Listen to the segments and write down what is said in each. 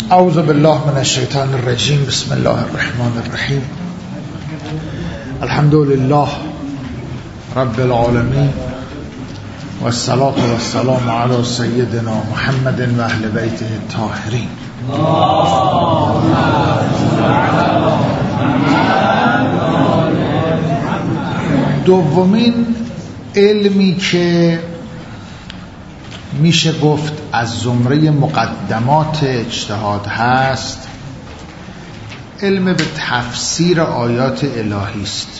اعوذ بالله من الشیطان الرجیم. بسم الله الرحمن الرحیم. الحمد لله رب العالمین و الصلاة و السلام علی سیدنا محمد و اهل بیته الطاهرین. دومین علمی که میشه گفت از زمره مقدمات اجتهاد هست، علم به تفسیر آیات الهی است.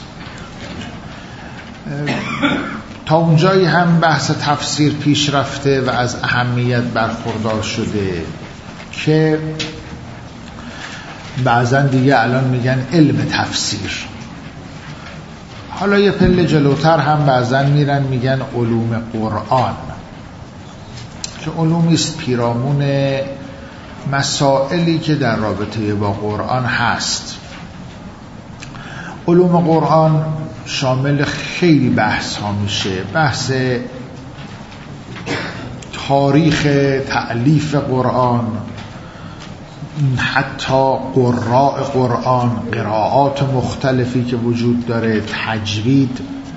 تا اونجایی هم بحث تفسیر پیش رفته و از اهمیت برخوردار شده که بعضا دیگه الان میگن علم تفسیر. حالا یه پله جلوتر هم بعضا میرن میگن علوم قرآن، که علومی است پیرامون مسائلی که در رابطه با قرآن هست. علوم قرآن شامل خیلی بحث ها میشه، بحث تاریخ تألیف قرآن، حتی قراء قرآن، قراءات مختلفی که وجود داره، تجوید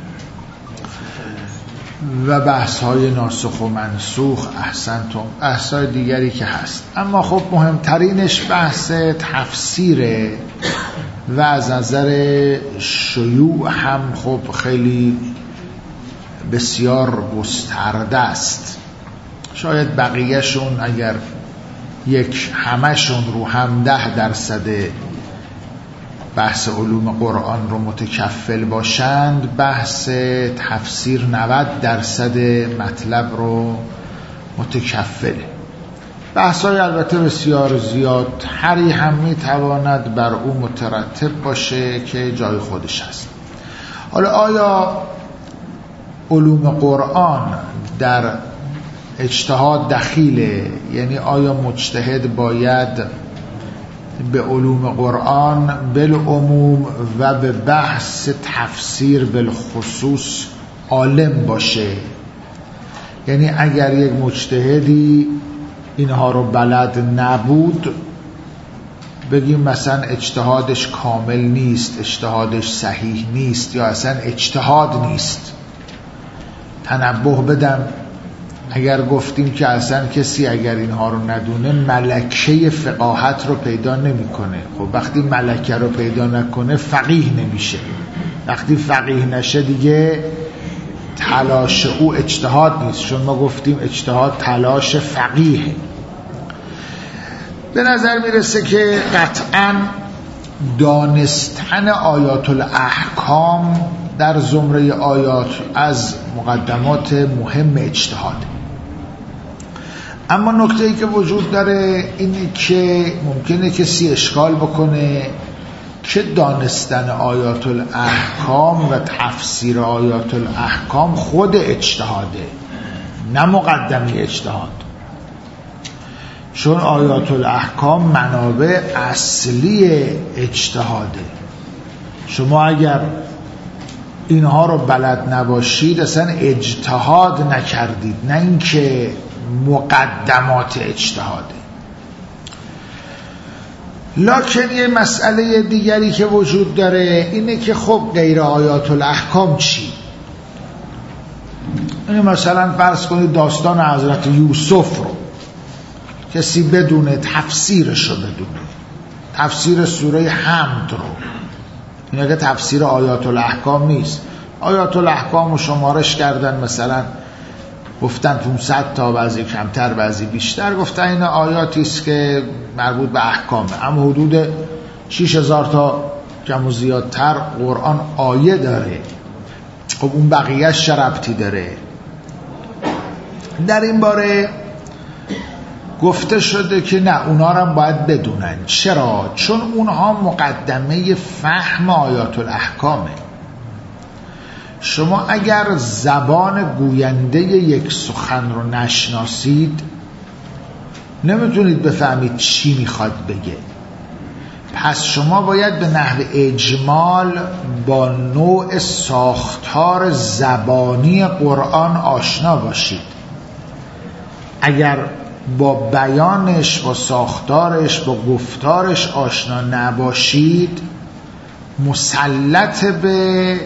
و بحث های ناسخ و منسوخ، احسنتم، بحث های دیگری که هست. اما خب مهمترینش بحث تفسیره و از نظر شیوع هم خب خیلی بسیار گسترده است. شاید بقیهشون اگر همشون رو هم 10% بحث علوم قرآن رو متکفل باشند، بحث تفسیر 90% مطلب رو متکفله. بحث‌های البته بسیار زیاد، هری هم میتواند بر او مترتب باشه که جای خودش هست. حالا آیا علوم قرآن در اجتهاد دخیله؟ یعنی آیا مجتهد باید به علوم قرآن بالعموم و به بحث تفسیر بالخصوص عالم باشه؟ یعنی اگر یک مجتهدی اینها رو بلد نبود، بگیم مثلا اجتهادش کامل نیست، اجتهادش صحیح نیست، یا اصلا اجتهاد نیست. تنبه بدم، اگر گفتیم که اصلا کسی اگر اینها رو ندونه ملکه فقاهت رو پیدا نمیکنه. خب وقتی ملکه رو پیدا نکنه فقیه نمیشه. وقتی فقیه نشه دیگه تلاش او اجتهاد نیست، چون ما گفتیم اجتهاد تلاش فقیه. به نظر میرسه که قطعاً دانستن آیات الاحکام در زمره آیات از مقدمات مهم اجتهاد. اما نکته‌ای که وجود داره اینه که ممکنه کسی اشکال بکنه که دانستن آیات الاحکام و تفسیر آیات الاحکام خود اجتهاده، نه مقدمه اجتهاد. چون آیات الاحکام منابع اصلی اجتهاده. شما اگر اینها رو بلد نباشید اصلا اجتهاد نکردید، نه اینکه مقدمات اجتهاده. لکن یه مسئله دیگری که وجود داره اینه که خب غیر آیات الاحکام چی؟ این مثلا فرض کنید داستان حضرت یوسف رو کسی بدونه، تفسیرش رو بدونه، تفسیر سوره حمد رو، این اگه تفسیر آیات الاحکام نیست. آیات الاحکام رو شمارش کردن، مثلا گفتن 500 تا، بعضی کمتر بعضی بیشتر، گفتن این آیاتی است که مربوط به احکامه. اما حدود 6000 تا کم و زیادتر قرآن آیه داره. خب اون بقیه‌اش ربطی داره؟ در این باره گفته شده که نه، اونا رو باید بدونن. چرا؟ چون اونها مقدمه فهم آیات الاحکامه. شما اگر زبان گوینده یک سخن رو نشناسید نمیتونید بفهمید چی میخواد بگه. پس شما باید به نحو اجمال با نوع ساختار زبانی قرآن آشنا باشید. اگر با بیانش، با ساختارش، با گفتارش آشنا نباشید مسلط به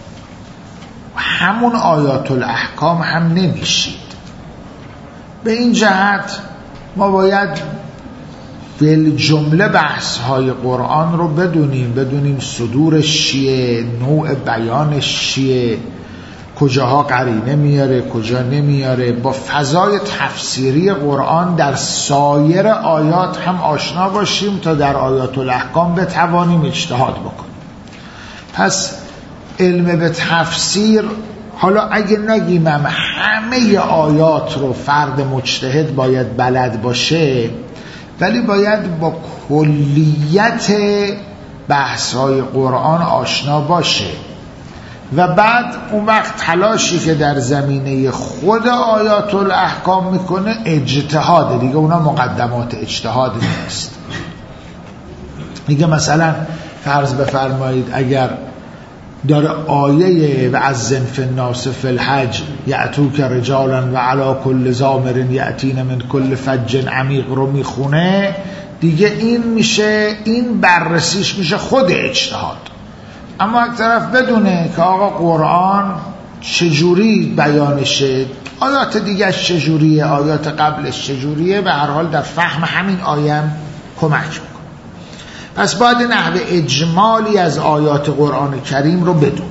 همون آیات الاحکام هم نمیشید. به این جهت ما باید بالجمله بحث های قرآن رو بدونیم صدورش چیه، نوع بیانش چیه، کجاها قرینه میاره، کجا نمیاره، با فضای تفسیری قرآن در سایر آیات هم آشنا باشیم تا در آیات الاحکام بتوانیم اجتهاد بکنیم. پس علم به تفسیر، حالا اگه نگیم همه آیات رو فرد مجتهد باید بلد باشه، ولی باید با کلیت بحث‌های قرآن آشنا باشه و بعد اون وقت تلاشی که در زمینه خود آیات الاحکام میکنه اجتهاد دیگه، اونا مقدمات اجتهاد نیست. دیگه مثلا فرض بفرمایید اگر داره آیه و از زنف الناس فی الحج یأتوک رجالا و علی کل ضامر یأتین من کل فج عمیق رو میخونه، دیگه این میشه، این بررسیش میشه خود اجتهاد. اما یک طرف بدونه که آقا قرآن چجوری بیانشه، آیات دیگهش چجوریه، آیات قبلش چجوریه، به هر حال در فهم همین آیه کمک میکنه. پس باید نحو اجمالی از آیات قرآن کریم رو بدون.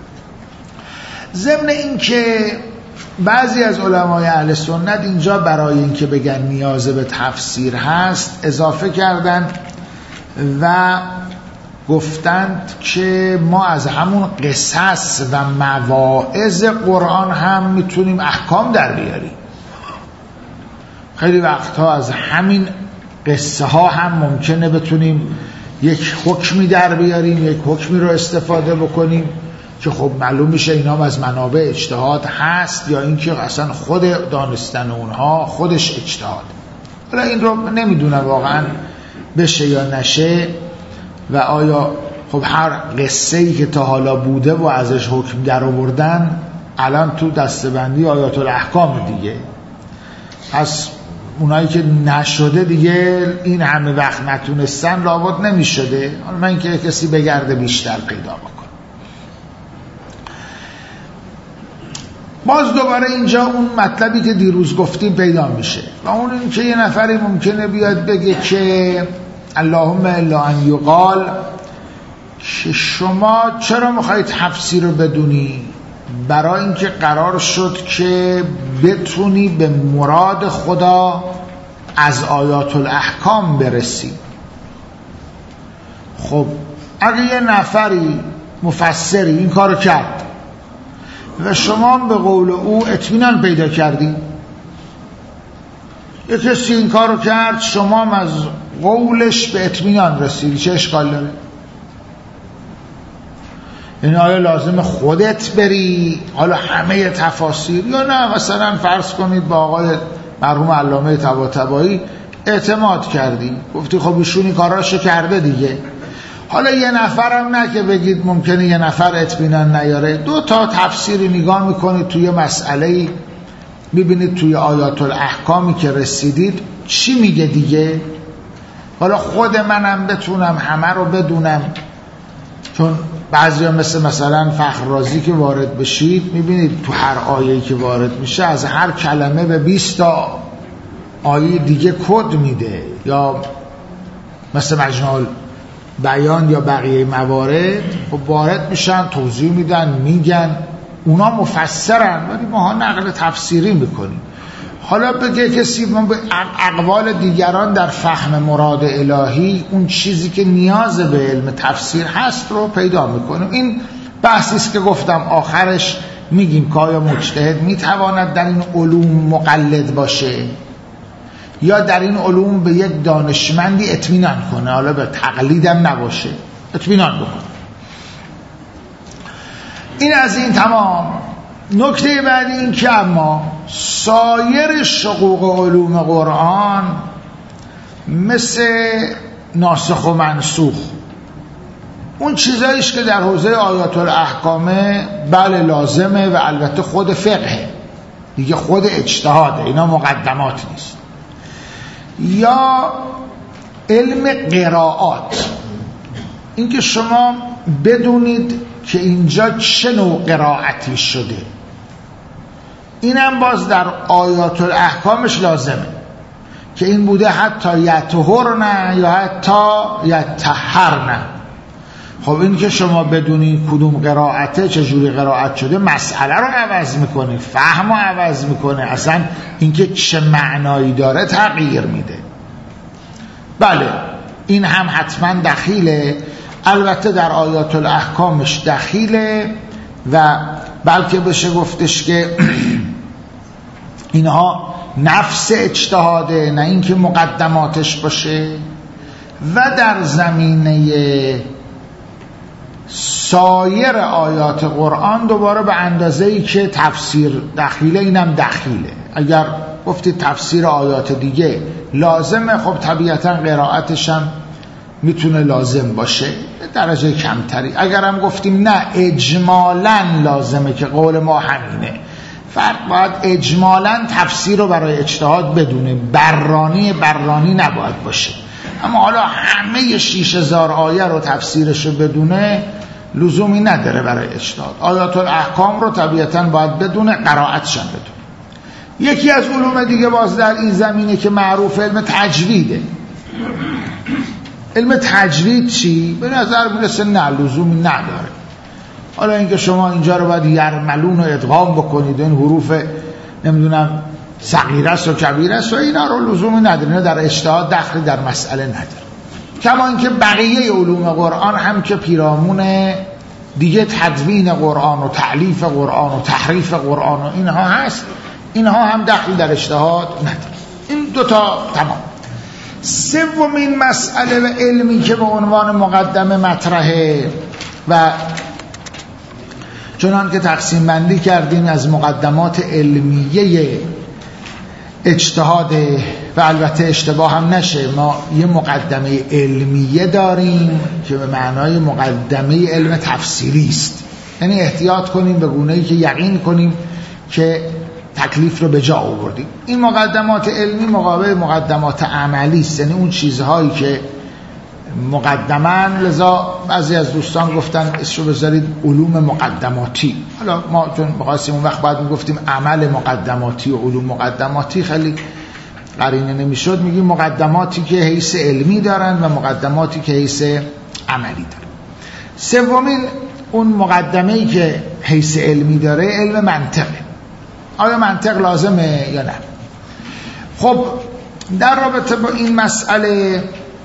ضمن این که بعضی از علمای اهل سنت اینجا برای اینکه بگن نیاز به تفسیر هست اضافه کردن و گفتند که ما از همون قصص و مواعظ قرآن هم میتونیم احکام در بیاریم. خیلی وقتها از همین قصه ها هم ممکنه بتونیم یک حکمی در بیاریم، یک حکمی رو استفاده بکنیم که خب معلوم میشه اینا از منابع اجتهاد هست یا اینکه اصلا خود دانستن اونها خودش اجتهاد. حالا این رو نمیدونم واقعا بشه یا نشه و آیا خب هر قصه‌ای که تا حالا بوده و ازش حکم در آوردن الان تو دسته‌بندی آیات الاحکام دیگه. پس اونایی که نشده دیگه این همه وقت نتونستن لابد نمیشده. حالا من که کسی بگرده بیشتر پیدا بکنم. باز دوباره اینجا اون مطلبی که دیروز گفتیم پیدا میشه و اون این که یه نفری ممکنه بیاد بگه که اللهم الا ان یقال که شما چرا میخواید تفسیر رو بدونی؟ برای اینکه قرار شد که بتونی به مراد خدا از آیات الاحکام برسی. خب اگه یه نفری مفسری این کارو کرد و شما به قول او اطمینان پیدا کردی، یه کسی این کارو کرد شما از قولش به اطمینان رسیدی، چه اشکال داره؟ این آیا لازم خودت بری حالا همه تفاسیر، یا نه مثلا فرض کنید با آقای مرحوم علامه طباطبایی اعتماد کردی، گفتی خب ایشون این کاراشو کرده دیگه. حالا یه نفرم نه که بگید ممکنه یه نفر اطمینان نیاره، دو تا تفسیری نگاه میکنید توی مسئله، میبینید توی آیات الاحکامی که رسیدید چی میگه دیگه. حالا خود منم بتونم همه رو بدونم، چون بعضی هم مثلا فخر رازی که وارد بشید میبینید تو هر آیه‌ای که وارد میشه از هر کلمه به 20 تا آیه دیگه کد میده، یا مثل مجموع بیان یا بقیه موارد خب وارد میشن توضیح میدن میگن، اونا مفسرن ولی ماها نقل تفسیری میکنیم. حالا بگه کسی ما به اقوال دیگران در فهم مراد الهی اون چیزی که نیاز به علم تفسیر هست رو پیدا میکنیم. این بحثی است که گفتم آخرش میگیم که آیا مجتهد میتواند در این علوم مقلد باشه یا در این علوم به یک دانشمندی اطمینان کنه، حالا به تقلیدم نباشه، اطمینان بکنه. این از این تمام. نکته بعدی این که اما سایر شقوق علوم قرآن مثل ناسخ و منسوخ، اون چیزاییش که در حوزه آیات الاحکامه بله لازمه و البته خود فقه دیگه، خود اجتهاده، اینا مقدمات نیست. یا علم قرائات، اینکه شما بدونید که اینجا چه نوع قرائتی شده، اینم باز در آیات الاحکامش لازمه که این بوده حتی یطهرن یا حتی یطهرن. خب این که شما بدونید کدوم قرائته چجوری قرائت شده مسئله رو عوض میکنه، فهم رو عوض میکنه، اصلا اینکه چه معنایی داره تغییر میده. بله این هم حتما دخیله، البته در آیات الاحکامش دخیله و بلکه بشه گفتش که اینها نفس اجتهاده، نه اینکه مقدماتش باشه. و در زمینه سایر آیات قرآن دوباره به اندازه‌ای که تفسیر دخیله اینم دخیله. اگر گفتید تفسیر آیات دیگه لازمه، خب طبیعتا قرائتش هم میتونه لازم باشه درجه کمتری. اگر هم گفتیم نه اجمالاً لازمه که قول ما همینه، فرق باید اجمالاً تفسیر رو برای اجتهاد بدونه، برانی نباید باشه. اما حالا همه 6000 آیه رو تفسیرش رو بدونه لزومی نداره برای اجتهاد. آیات الاحکام رو طبیعتاً باید بدونه، قرائتش هم بدونه. یکی از علوم دیگه باز در این زمینه که معروف علم تجویده. علم تجوید چی؟ به نظر میرسه نه لزومی نداره. حالا اینکه شما اینجا رو باید یرملون رو ادغام بکنید، این حروف نمیدونم صغیره است و کبیره است و اینا رو لزومی نداره، نه در اجتهاد دخلی در مسئله نداره. کما اینکه بقیه علوم قرآن هم که پیرامون دیگه تدوین قرآن و تألیف قرآن و تحریف قرآن و اینها هست، اینها هم دخلی در اجتهاد نداره. این دوتا تمام. سومین مسئله و علمی که به عنوان مقدمه مطرحه و چنان که تقسیم بندی کردیم از مقدمات علمیه اجتهاد و البته اشتباه هم نشه، ما یه مقدمه علمیه داریم که به معنای مقدمه علم تفسیری است، یعنی احتیاط کنیم به گونه‌ای که یقین کنیم که تکلیف رو به جا آوردیم. این مقدمات علمی مقابل مقدمات عملی است، یعنی اون چیزهایی که مقدمان، لذا بعضی از دوستان گفتن اسمشو بذارید علوم مقدماتی. حالا ما چون بخواستیم اون وقت باید میگفتیم عمل مقدماتی و علوم مقدماتی، خیلی قرینه نمیشد، میگیم مقدماتی که حیث علمی دارن و مقدماتی که حیث عملی دارن. سومین اون مقدمه‌ای که حیث علمی داره علم منطقه. آیا منطق لازمه یا نه؟ خب در رابطه با این مسئله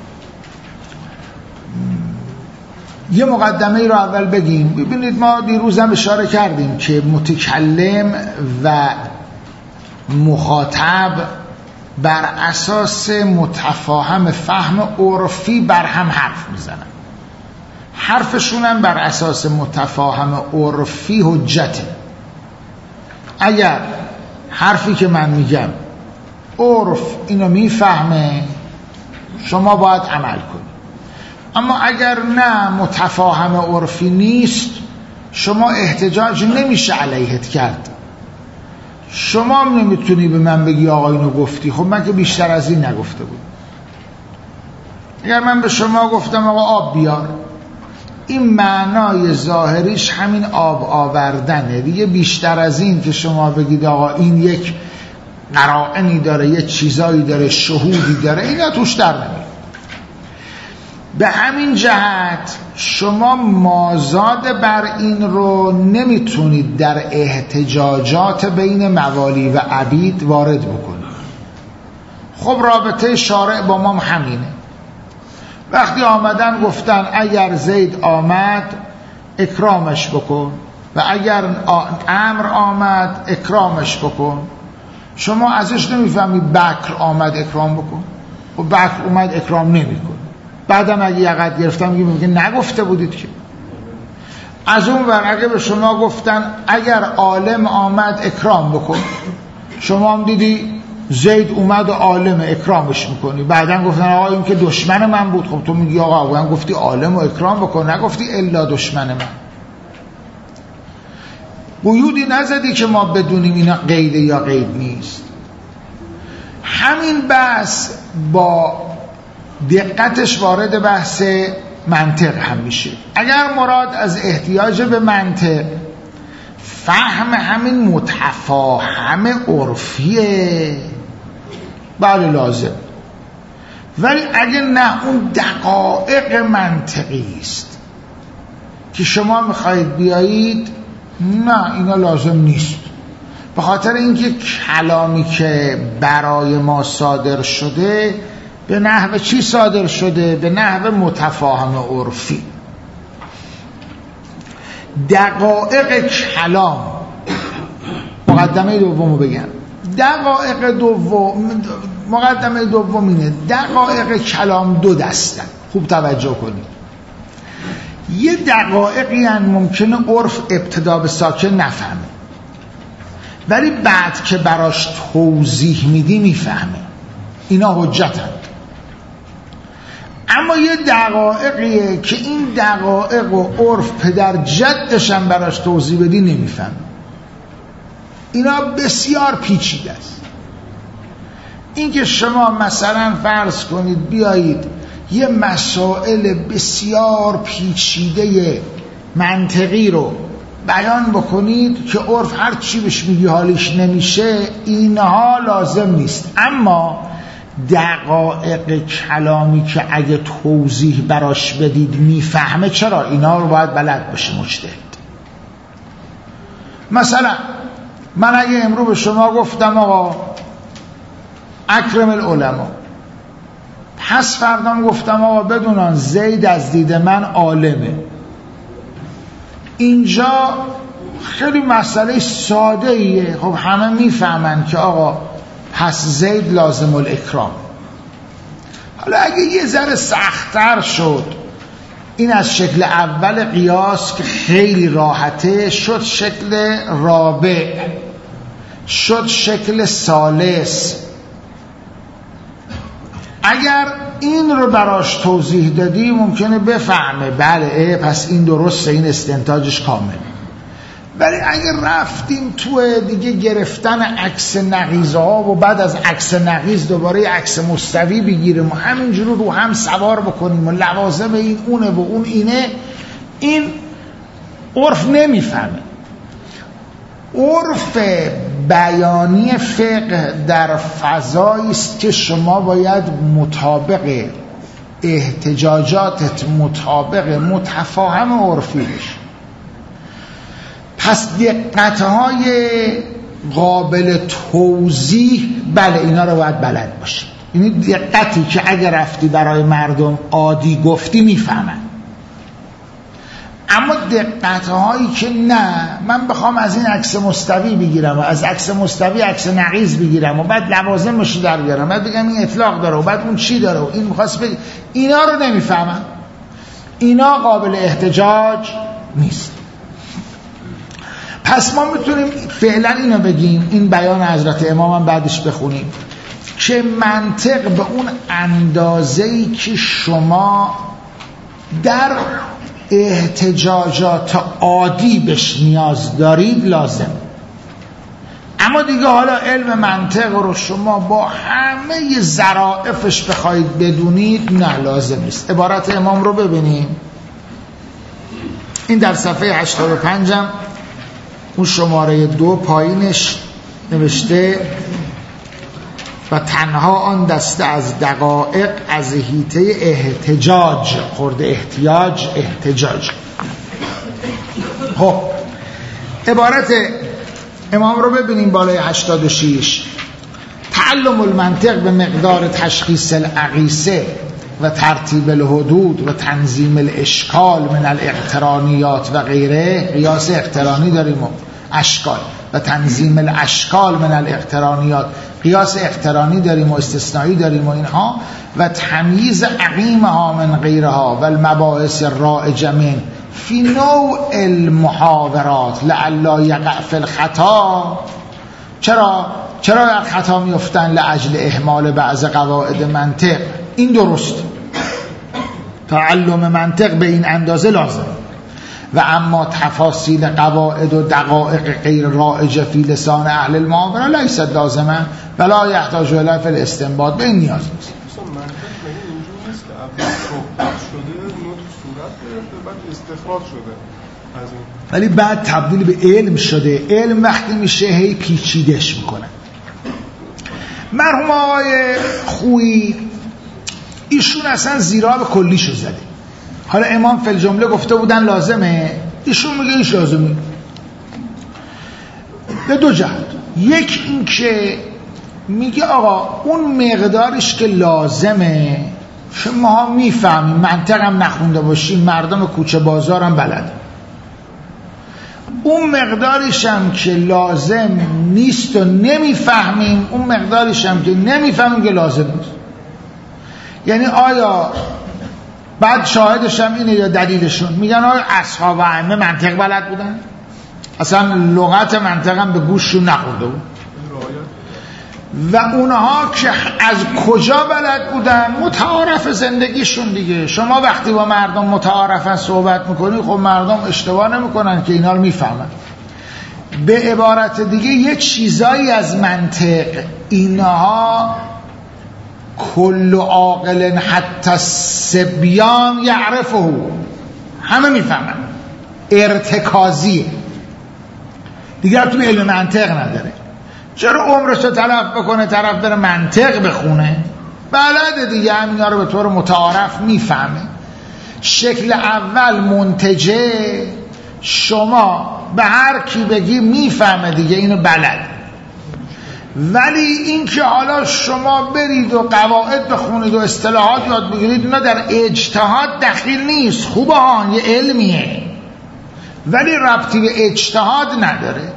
یه مقدمه ای رو اول بگیم. ببینید ما دیروز هم اشاره کردیم که متکلم و مخاطب بر اساس متفاهم فهم عرفی بر هم حرف میزنن، حرفشون هم بر اساس متفاهم عرفی حجته. اگر حرفی که من میگم عرف اینو میفهمه شما باید عمل کنید، اما اگر نه متفاهم عرفی نیست شما احتجاج نمیشه علیهت کرد. شما نمیتونی به من بگی آقا اینو گفتی، خب من که بیشتر از این نگفته بود. اگر من به شما گفتم آقا آب بیار، این معنای ظاهریش همین آب آوردنه دیگه، بیشتر از این که شما بگید آقا این یک قرائنی داره، یک چیزایی داره، شهودی داره، اینا توش در نمیاد. به همین جهت شما مازاد بر این رو نمیتونید در احتجاجات بین موالی و عبید وارد بکنید. خب رابطه شارع با ما همینه. وقتی آمدن گفتن اگر زید آمد اکرامش بکن و اگر عمرو آمد اکرامش بکن، شما ازش نمیفهمید بکر آمد اکرام بکن و بکر اومد اکرام نمیکن. بعدم اگه یقت گرفتم میگه نگفته بودید که. از اون ور اگه به شما گفتن اگر عالم آمد اکرام بکن، شما هم دیدی زید اومد و عالم اکرامش میکنی، بعدن گفتن آقا این که دشمن من بود، خب تو میگی آقا من گفتی عالم و اکرام بکن، نگفتی الا دشمن من. قیودی نزدی که ما بدونیم اینا قیده یا قید نیست. همین بحث با دقتش وارد بحث منطق هم میشه. اگر مراد از احتیاج به منطق فهم همین متفاهم عرفیه، بله لازم. ولی اگه نه، اون دقایق منطقی است که شما میخواید بیایید، نه اینا لازم نیست. به خاطر اینکه کلامی که برای ما صادر شده به نحو چی صادر شده؟ به نحو متفاهم عرفی. دقایق کلام، مقدمه دومو بگم، مقدمه دوم اینه، دقایق کلام دو دستن. خوب توجه کنید. یه دقایقی هن ممکنه عرف ابتدا به ساکن نفهمه، ولی بعد که براش توضیح میدی میفهمه. اینا حجتن. اما یه دقایقیه که این دقایق و عرف پدر جدش هم براش توضیح بدی نمیفهمه. اینا بسیار پیچیده است. این که شما مثلا فرض کنید بیایید یه مسائل بسیار پیچیده منطقی رو بیان بکنید که عرف هر چی بهش میگی حالیش نمیشه، اینها لازم نیست. اما دقایق کلامی که اگه توضیح براش بدید میفهمه، چرا؟ اینا رو باید بلد باشه مجتهد. مثلا من اگه امرو به شما گفتم آقا اکرم العلماء، پس فردام گفتم آقا بدونان زید از دید من عالمه، اینجا خیلی مسئله ساده ایه. خب همه میفهمن که آقا پس زید لازم الاکرام. حالا اگه یه ذره سخت‌تر شد، این از شکل اول قیاس که خیلی راحته شد شکل رابع، شد شکل ثالث. اگر این رو براش توضیح دادی ممکنه بفهمه بله پس این درسته، این استنتاجش کامل. ولی اگر رفتیم تو دیگه گرفتن عکس نقیض ها و بعد از عکس نقیض دوباره عکس مستوی بگیریم و همینجور رو هم سوار بکنیم و لوازم این اونه و اون اینه، این عرف نمیفهمه. عرف بیانی فقه در فضایی است که شما باید مطابق احتجاجاتت مطابق متفاهم عرفی بشی. پس دقتهای قابل توضیح بله اینا رو باید بلد باشی. یعنی دقتی که اگر رفتی برای مردم عادی گفتی میفهمن. اما دقتهایی که نه، من بخوام از این عکس مستوی بگیرم و از عکس مستوی عکس نقیض بگیرم و بعد لوازمش رو در بیارم، بعد بگم این اطلاق داره و بعد اون چی داره و این می‌خواست بگه، اینا رو نمیفهمم. اینا قابل احتجاج نیست. پس ما میتونیم فعلا اینو بگیم، این بیان حضرت امام هم بعدش بخونیم که منطق به اون اندازه‌ای که شما در احتجاجات عادی بهش نیاز دارید لازم. اما دیگه حالا علم منطق رو شما با همه ظرافش بخواید بدونید نه لازم نیست. عبارت امام رو ببینیم. این در صفحه 85 هم اون شماره 2 پایینش نوشته و تنها آن دسته از دقایق از حیطه احتجاج خورده احتجاج. خب عبارت امام رو ببینیم بالای 86. تعلم المنطق به مقدار تشخیص الاقیسه و ترتیب الحدود و تنظیم الاشکال من الاقترانیات و غیره. قیاس اقترانی داریم و اشکال و تنظیم الاشکال من الاقترانیات، قیاس اقترانی داریم و استثنایی داریم و اینها، و تمییز عقیمها من غیرها و المباحث الرائجه من فی نوع المحاورات لعلا یقع فی الخطا. چرا در خطا میفتن؟ لعجل اهمال بعض قواعد منطق. این درست، تعلم منطق به این اندازه لازم. و اما تفاصیل قواعد و دقایق غیر رائجه فی لسان اهل المحاوره لیست لازمه ولا یحتاج الی فی الاستنباط، به این نیاز نیست. اول صحبت شده نطق صورت گرفته بعد استخراج شده از این، ولی بعد تبدیل به علم شده. علم وقتی میشه هی پیچیدش میکنه. مرحوم آقای خویی ایشون اصلا زیرا به کلیشو زده. حالا امام فی الجمله گفته بودن لازمه، ایشون میگه ایش لازمه به دو جهت. یک این که میگه آقا اون مقدارش که لازمه که ما میفهمیم، منطق هم نخونده باشیم، مردم کوچه بازار هم بلده، اون مقدارش هم که لازم نیست و نمیفهمیم، اون مقدارش هم که نمیفهمیم که لازم نیست. یعنی آیا بعد شاهدش هم اینه یا دلیلشون میگن آیا اصحاب ائمه منطق بلد بودن؟ اصلا لغت منطق هم به گوششون نخورده بود. و اونها که از کجا بلد بودن؟ متعارف زندگیشون دیگه. شما وقتی با مردم متعارفن صحبت میکنی، خب مردم اشتباه نمیکنن که اینا رو میفهمن. به عبارت دیگه یه چیزایی از منطق اینها کل عاقل حتی الصبیان یعرفه، همه میفهمن، ارتکازیه دیگه، تو علم منطق نداره. چرا عمرش رو تلف بکنه طرف بره منطق بخونه؟ بلده دیگه، همینا رو به طور متعارف میفهمه. شکل اول منتجه، شما به هر کی بگی میفهمه دیگه، اینو بلد. ولی این که حالا شما برید و قواعد بخونید و اصطلاحات یاد بگیرید، اینا در اجتهاد دخیل نیست. خوبه ها، یه علمیه ولی ربطی به اجتهاد نداره.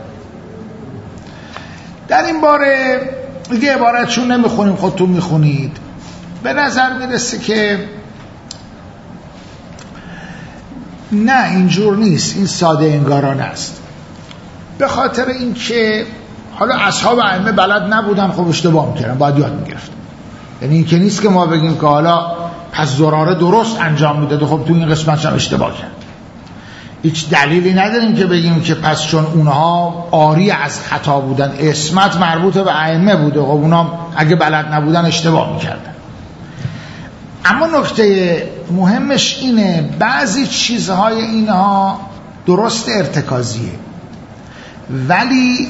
در این باره دیگه عبارتشون نمیخونیم، خودتون میخونید. به نظر میرسه که نه اینجور نیست، این ساده انگارانه است. به خاطر این که حالا اصحاب ائمه بلد نبودن، خب اشتباه میکردن، باید یاد میگرفتن. یعنی این که نیست که ما بگیم که حالا پس زراره درست انجام میداد، خب تو این قسمتش هم اشتباه کرد. هیچ دلیلی نداریم که بگیم که پس چون اونها عاری از خطا بودن، عصمت مربوط به ائمه بوده، خب اونها اگه بلد نبودن اشتباه میکردن. اما نکته مهمش اینه بعضی چیزهای اینها درست ارتکازیه، ولی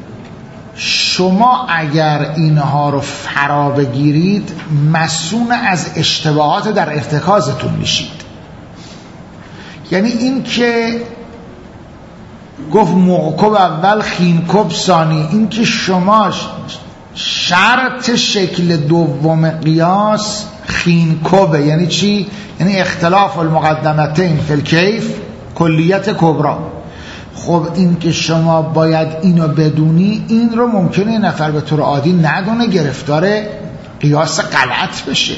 شما اگر اینها رو فرا بگیرید مسئول از اشتباهات در ارتکازتون میشید. یعنی این که گفت موقب اول خینکب ثانی، این که شما شرط شکل دوم قیاس خینکبه. یعنی چی؟ یعنی اختلاف المقدمتین فی الکیف کلیت کبرا. خب این که شما باید اینو بدونی، این رو ممکنه نفر به طور عادی ندونه، گرفتار قیاس غلط بشه.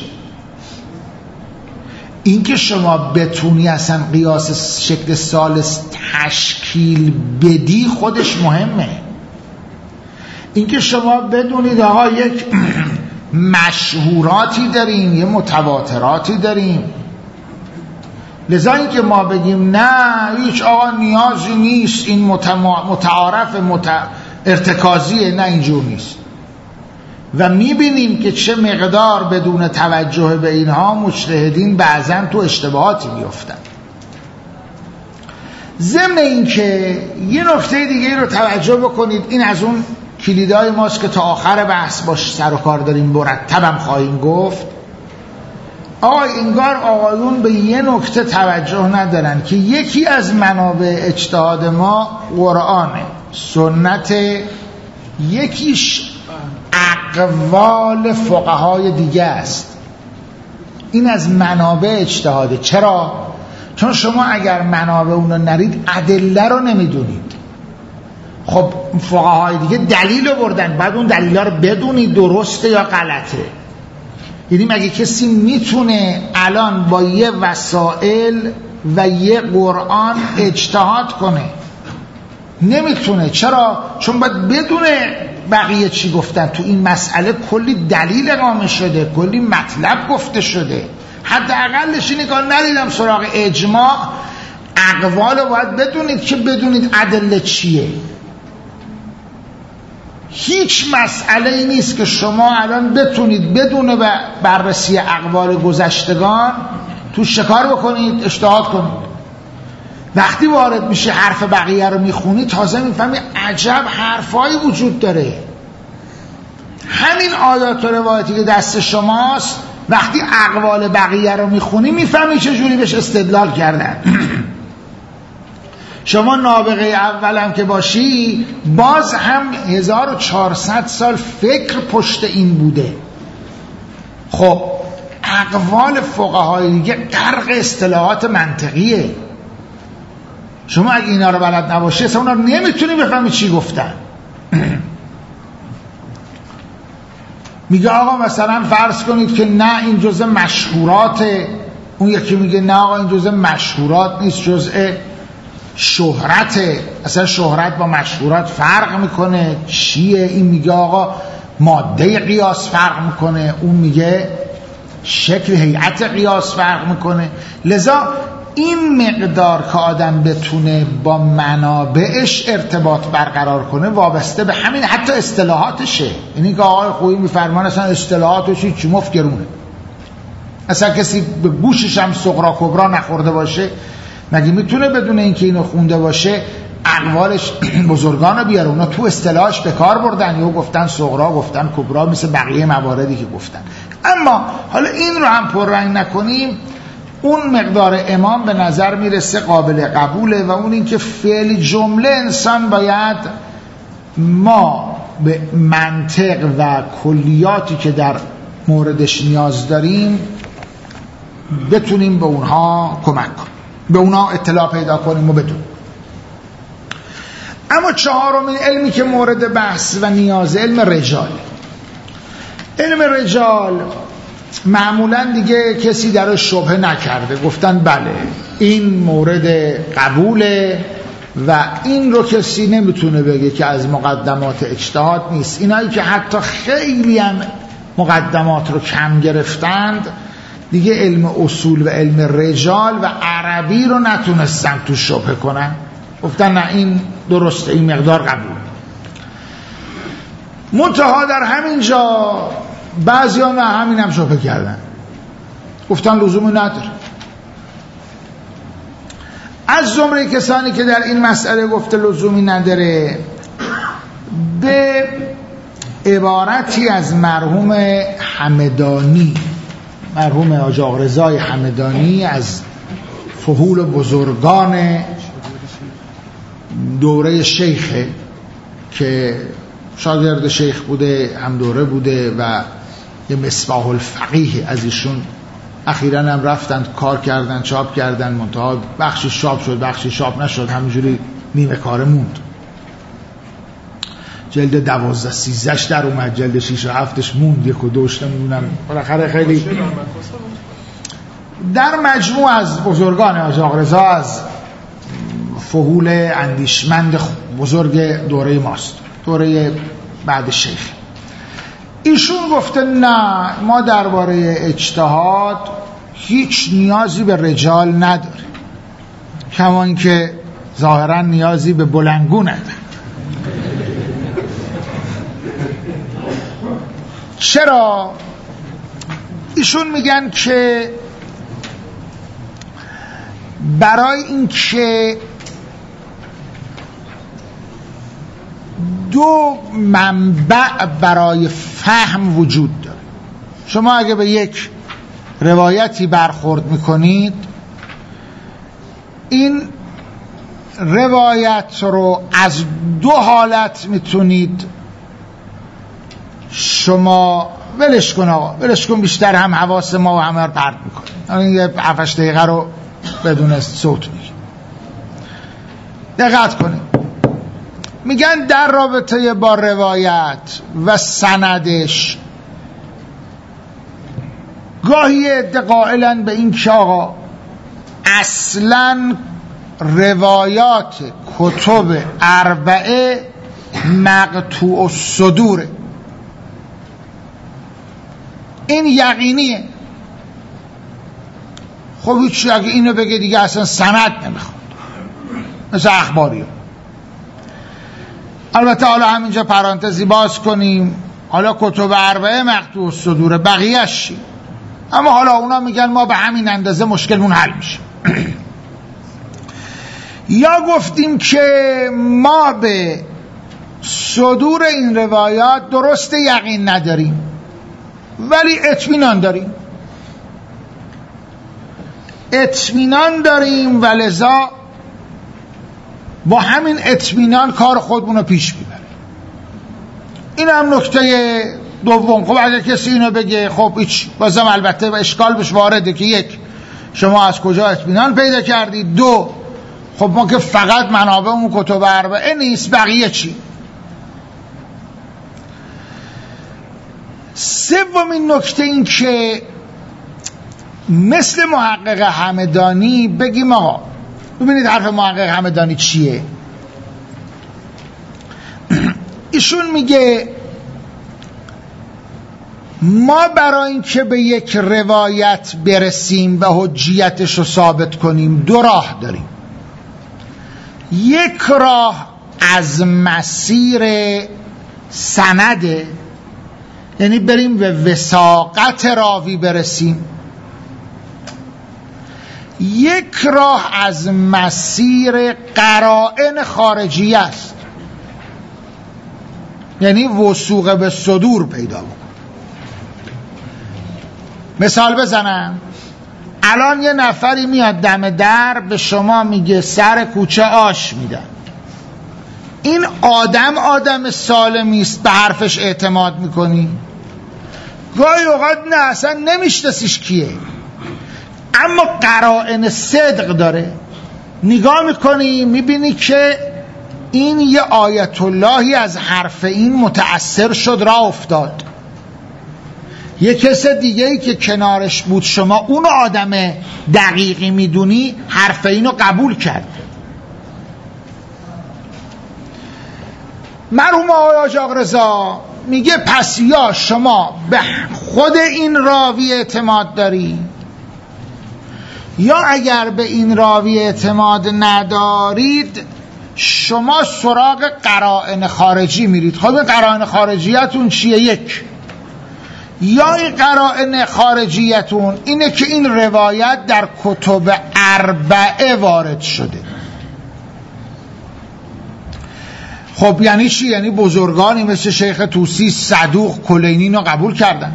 این که شما بتونی اصلا قیاس شکل ثالث تشکیل بدی خودش مهمه. این که شما بدونید آقا یک مشهوراتی داریم، یه متواتراتی داریم، لذا این که ما بگیم نه هیچ آقا نیازی نیست، این متعارف ارتکازیه، نه اینجور نیست. و میبینیم که چه مقدار بدون توجه به اینها مجتهدین بعضا تو اشتباهاتی میفتن. ضمن این که یه نکته دیگه رو توجه بکنید، این از اون کلیدهای ماست که تا آخر بحث باش سر و کار داریم، مرتبم خواهیم گفت. آقا انگار آقایون به یه نکته توجه ندارن که یکی از منابع اجتهاد ما قرآنه، سنت، یکیش اقوال فقهای دیگه است. این از منابع اجتهاده. چرا؟ چون شما اگر منابع اون رو نرید ادله رو نمیدونید. خب فقهای دیگه دلیل رو بردن، بعد اون دلیل رو بدونید درسته یا غلطه. یعنی مگه کسی میتونه الان با یه وسائل و یه قرآن اجتهاد کنه؟ نمیتونه. چرا؟ چون باید بدونه بقیه چی گفتن. تو این مسئله کلی دلیل اقامه شده، کلی مطلب گفته شده. حداقلش اینه که ندیدم سراغ اجماع، اقوال رو باید بدونید که بدونید ادله چیه. هیچ مسئله ای نیست که شما الان بتونید بدون بررسی اقوال گذشتگان تو شکار بکنید، اجتهاد کنید. وقتی وارد میشه حرف بقیه رو میخونی تازه میفهمی عجب حرفایی وجود داره. همین آیات و روایتی که دست شماست وقتی اقوال بقیه رو میخونی میفهمی چجوری بهش استدلال کردن. شما نابغه اولم که باشی باز هم 1400 سال فکر پشت این بوده. خب اقوال فقهای دیگه غرق اصطلاحات منطقیه. شما اگه اینا رو بلد نباشی اصلا اونا رو نمیتونی بفهمی چی گفتن. میگه آقا مثلا فرض کنید که نه این جزء مشهوراته، اون یکی میگه نه آقا این جزء مشهورات نیست، جزء شهرته، اصلا شهرت با مشهورات فرق میکنه چیه؟ این میگه آقا ماده قیاس فرق میکنه، اون میگه شکل هیئت قیاس فرق میکنه. لذا این مقدار که آدم بتونه با منابعش ارتباط برقرار کنه وابسته به همین حتی اصطلاحاتشه. یعنی که آقای خویی میفرمان اصلا اصطلاحاتش چی مفکرونه، اصلا کسی به گوشش هم صغرا کبرا نخورده باشه مگه میتونه بدون اینکه اینو خونده باشه اقوالش بزرگان رو بیاره؟ اونا تو اصطلاحش به کار بردن یا گفتن صغرا گفتن کبرا مثل بقیه مواردی که گفتن. اما حالا این رو هم پررنگ نکنیم، اون مقدار امام به نظر میرسه قابل قبوله و اون این که فعل جمله انسان باید ما به منطق و کلیاتی که در موردش نیاز داریم بتونیم به اونها کمک کنیم، به اونها اطلاع پیدا کنیم و بدونیم. اما چهارمین علمی که مورد بحث و نیاز علم رجال. علم رجال معمولا دیگه کسی درش شبهه نکرده، گفتن بله این مورد قبوله و این رو کسی نمیتونه بگه که از مقدمات اجتهاد نیست. اینایی که حتی خیلی هم مقدمات رو کم گرفتند دیگه علم اصول و علم رجال و عربی رو نتونستن تو شبهه کنن، گفتن نه این درسته، این مقدار قبول. منتها در همین جا بعضی ها نه همین هم شبهه کردن، گفتن لزومی نداره. از زمره کسانی که در این مسئله گفته لزومی نداره به عبارتی از مرحوم همدانی، مرحوم حاج آقا رضای همدانی از فحول بزرگان دوره شیخه که شاگرد شیخ بوده، هم دوره بوده و یه مصباح الفقیه از ایشون اخیراً هم رفتن کار کردن، چاپ کردن، منتها بخشی چاپ شد بخشی چاپ نشد، همینجوری نیمه کاره موند. جلد 12-13 در اومد، جلد 6 و 7 موند، 1 و 2 نمیدونم. بالاخره خیلی در مجموع از بزرگان حاج آقا رضا از فحول اندیشمند بزرگ دوره ماست، دوره بعد شیخ. ایشون گفته نه ما درباره اجتهاد هیچ نیازی به رجال نداره، کما اینکه ظاهرا نیازی به بلندگو نداره. چرا؟ ایشون میگن که برای اینکه دو منبع برای فهم وجود داره. شما اگه به یک روایتی برخورد میکنید این روایت رو از 2 حالت میتونید شما ولش کن، آقا ولش کن، بیشتر هم حواس ما و همه رو پرت میکنه، این یه 7-8 دقیقه رو بدون صوت میگه. دقت کنید، میگن در رابطه با روایت و سندش گاهی عده قائلن به این که آقا اصلا روایات کتب 4 مقطوع الصدوره، این یقینیه. خب هیچی اگه اینو بگه دیگه اصلا سند نمیخواد، مثل اخباری ها. البته حالا همینجا پرانتزی باز کنیم، حالا کتب اربعه مقطوع الصدور، بقیه‌اش چی؟ اما حالا اونا میگن ما به همین اندازه مشکلمون حل میشه. یا گفتیم که ما به صدور این روایات درست یقین نداریم ولی اطمینان داریم و لذا با همین اطمینان کار خودمون رو پیش میبریم. این هم نکته دوم. خب اگر کسی اینو بگه خب هیچ، بازم البته اشکال بهش وارده که یک، شما از کجا اطمینان پیدا کردید؟ دو، خب ما که فقط منابعمون کتب اربعه نیست، بقیه چی؟ سومین نکته این که مثل محقق همدانی بگیم آقا ببینید حرف محقق همدانی چیه. ایشون میگه ما برای اینکه به یک روایت برسیم به حجیتش رو ثابت کنیم دو راه داریم. یک راه از مسیر سنده، یعنی بریم به وثاقت راوی برسیم. یک راه از مسیر قرائن خارجی است، یعنی وثوق به صدور پیدا بکن. مثال بزنم، الان یه نفری میاد دم در به شما میگه سر کوچه آش میدن. این آدم سالمی است به حرفش اعتماد میکنی؟ گاهی اوقات نه، اصلا نمیشناسیش کیه، اما قرائن صدق داره. نگاه میکنی میبینی که این یه آیت اللهی از حرف این متأثر شد، راه افتاد. یه کس دیگه ای که کنارش بود شما اون آدم دقیقی میدونی حرف اینو قبول کرد. مرحوم آقای حاج آقا رضا میگه پس یا شما به خود این راوی اعتماد داری، یا اگر به این راوی اعتماد ندارید شما سراغ قرائن خارجی میرید. خب قرائن خارجیتون چیه؟ یک، یا این قرائن خارجیتون اینه که این روایت در کتب اربعه وارد شده. خب یعنی چی؟ یعنی بزرگانی مثل شیخ طوسی، صدوق، کلینی اینو قبول کردن.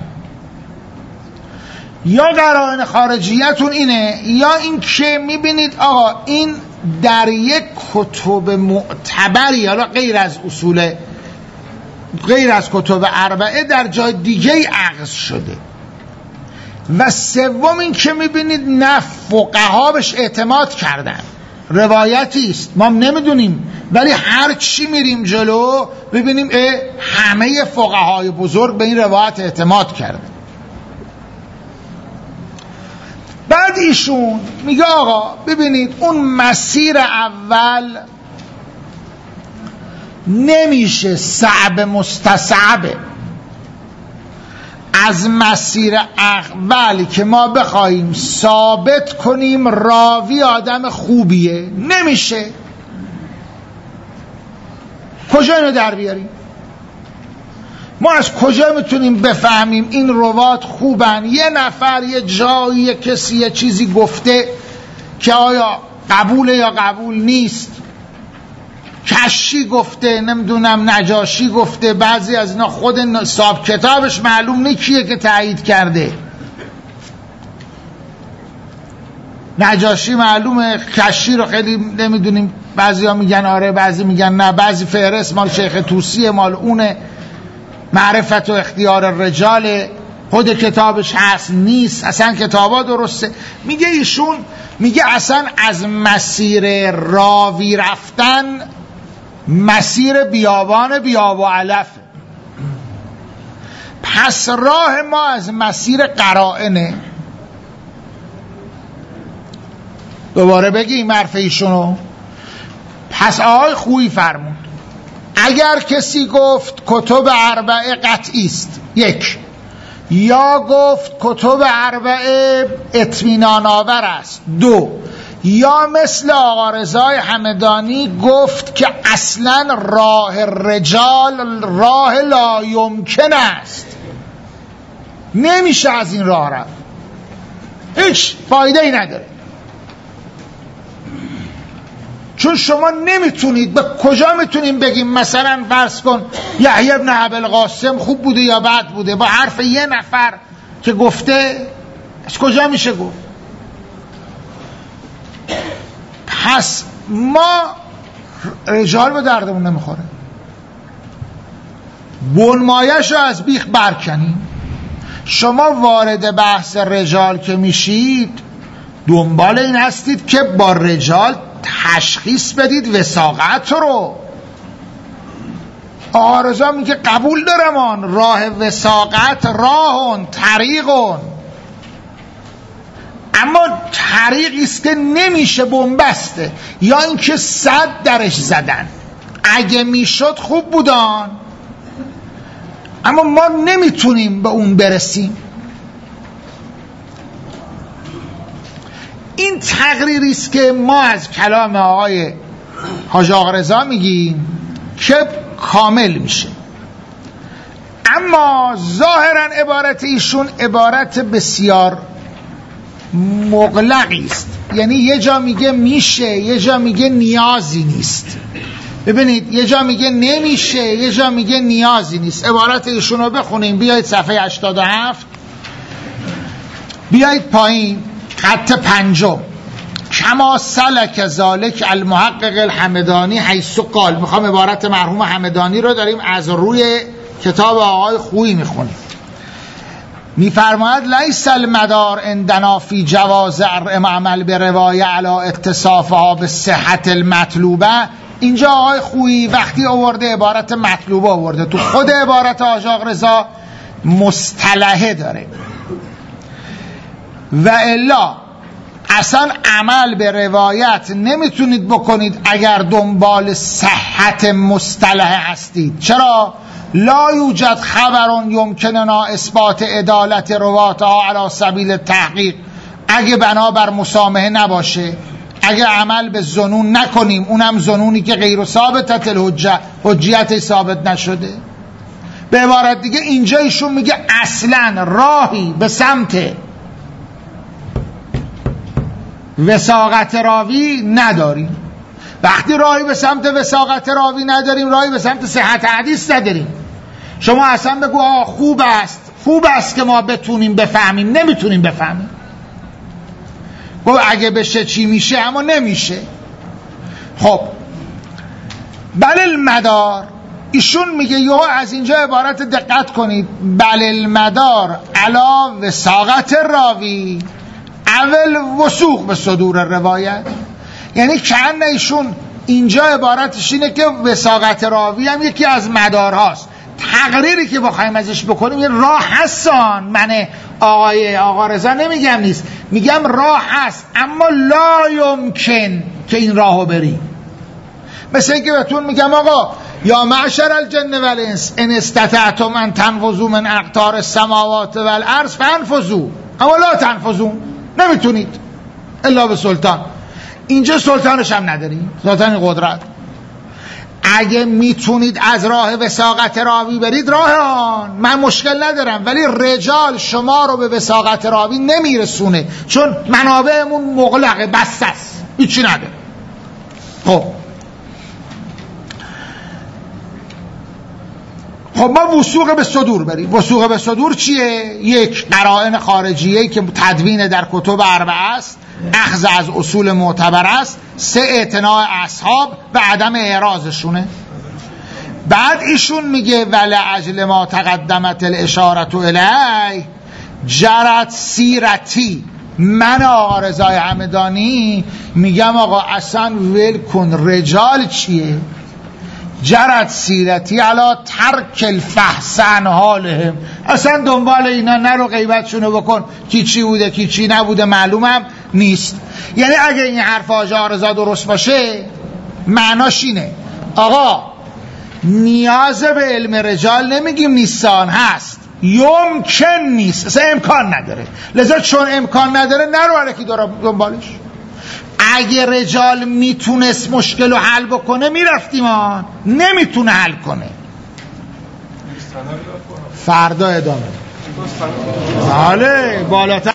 یا قرائن خارجیتون اینه، یا این که میبینید آقا این در یک کتب معتبری، حالا غیر از کتب اربعه در جای دیگه اخذ شده. و سوم این که میبینید نه، فقها بهش اعتماد کردن، روایتی است ما نمیدونیم ولی هر چی میریم جلو ببینیم همه فقهای بزرگ به این روایت اعتماد کردن. بعد ایشون میگه آقا ببینید اون مسیر اول نمیشه صعب مستصعبه. از مسیر اول که ما بخوایم ثابت کنیم راوی آدم خوبیه نمیشه. کجا اینو در بیاریم؟ ما از کجا میتونیم بفهمیم این روات خوبن؟ یه نفر یه جایی یه کسی یه چیزی گفته که آیا قبوله یا قبول نیست، کشی گفته، نمیدونم نجاشی گفته، بعضی از اینا خود صاحب کتابش معلوم نیست کیه که تایید کرده. نجاشی معلومه، کشی رو خیلی نمیدونیم، بعضی ها میگن آره، بعضی میگن نه، بعضی فهرست مال شیخ طوسیه، مال اونه، معرفت و اختیار الرجال، خود کتابش هست نیست، اصلا کتابا درسته. میگه ایشون میگه اصلا از مسیر راوی رفتن مسیر بیابان و علف. پس راه ما از مسیر قرائنه. دوباره بگیم حرف ایشونو. پس آقای خویی فرمود اگر کسی گفت کتب اربعه قطعی است، یک، یا گفت کتب اربعه اطمینان آور است، دو، یا مثل آقا رضای همدانی گفت که اصلا راه رجال راه لا یمکن است، نمیشه از این راه رفت، هیچ فایده ای نداره. چون شما نمیتونید، به کجا میتونیم بگیم مثلا فرض کن یحیی بن ابوالقاسم خوب بوده یا بد بوده با حرف یه نفر که گفته؟ از کجا میشه گفت؟ پس ما رجال به دردمون نمیخوره، بنمایش رو از بیخ برکنیم. شما وارد بحث رجال که میشید دنبال این هستید که با رجال تشخیص بدید وثاقت رو. آقا رضا میگه قبول دارم آن راه وثاقت راهون طریقون، اما طریقی است که نمیشه بنبسته، یا اینکه صد درش زدن. اگه میشد خوب بودن، اما ما نمیتونیم به اون برسیم. این تقریری است که ما از کلام آقای حاج آقا رضا میگیم که کامل میشه. اما ظاهرا عبارت ایشون عبارت بسیار مغلقی است، یعنی یه جا میگه میشه، یه جا میگه نیازی نیست. ببینید، یه جا میگه نمیشه، یه جا میگه نیازی نیست. عبارت ایشون رو بخونیم. بیایید صفحه 87، بیایید پایین خط 5. کما سلک ذالک المحقق الحمدانی حیث قال. میخوام عبارت مرحوم همدانی رو داریم از روی کتاب آقای خویی میخونیم. میفرماید لیس المدار عندنا فی جواز عمل به روایه علی اتصافها به صحت المطلوبه. اینجا آقای خویی وقتی آورده عبارت مطلوبه آورده، تو خود عبارت حاج آقا رضا مصطلحه داره. و الا اصلا عمل به روایت نمیتونید بکنید اگر دنبال صحت مصطلحه هستید. چرا؟ لا یوجد خبرون یمکننا اثبات عدالت رواتها علی سبیل تحقیق. اگه بنابر مسامحه نباشه، اگه عمل به ظنون نکنیم، اونم ظنونی که غیر ثابتت الحجه، حجیت ثابت نشده. به عبارت دیگه اینجا ایشون میگه اصلا راهی به سمت وثاقت راوی نداریم. وقتی راهی به سمت وثاقت راوی نداریم، راهی به سمت صحت حدیث نداریم. شما اصلا بگو خوب است که ما بتونیم بفهمیم، نمیتونیم بفهمیم. گفت اگه بشه چی میشه، اما نمیشه. خب بل المدار، ایشون میگه یو از اینجا عبارت دقت کنید، بل المدار علا وثاقت راوی اول وثوق به صدور روایت. یعنی کأن ایشون اینجا عبارتش اینه که وثاقت راوی هم یکی از مدارهاست. تقریری که بخوایم ازش بکنیم یه راه هستان. من آقا رضا نمیگم نیست، میگم راه هست، اما لا یمکن که این راهو بری. مثل اینکه بهتون میگم آقا یا معشر الجن والانس ان استطعتم ان تنفذوا من اقطار السماوات والارض فانفذوا، اما لا تنفذون، نمیتونید الا به سلطان. اینجا سلطانش هم نداریم، سلطان قدرت. اگه میتونید از راه وثاقت راوی برید، راه آن، من مشکل ندارم، ولی رجال شما رو به وثاقت راوی نمیرسونه، چون منابعمون مغلقه، بسته است، هیچی نداره. خب ما وثوق به صدور بریم. وثوق به صدور چیه؟ یک، قرائن خارجیه که تدوین در کتب اربعه است، اخذ از اصول معتبر است. 3، اعتناع اصحاب و عدم اعراضشونه. بعد ایشون میگه ولی اجل ما تقدمت الاشارت الیه جرت سیرتی. من آقا رضای همدانی میگم آقا اصلا ول کن، رجال چیه؟ جرت سیرتی علا ترک الفحص عن حالهم. اصلا دنبال اینا نرو، غیبتشونو بکن، کی چی بوده کی چی نبوده معلومم نیست. یعنی اگه این حرف حاج آقا رضا درست باشه، معناش اینه آقا نیاز به علم رجال نمیگیم نیستان، هست، یمکن نیست، اصلا امکان نداره. لذا چون امکان نداره نرو الکی دنبالش. اگه رجال میتونست مشکل رو حل بکنه میرفتیم، نمیتونه حل کنه. فردا ادامه. بله بالاتر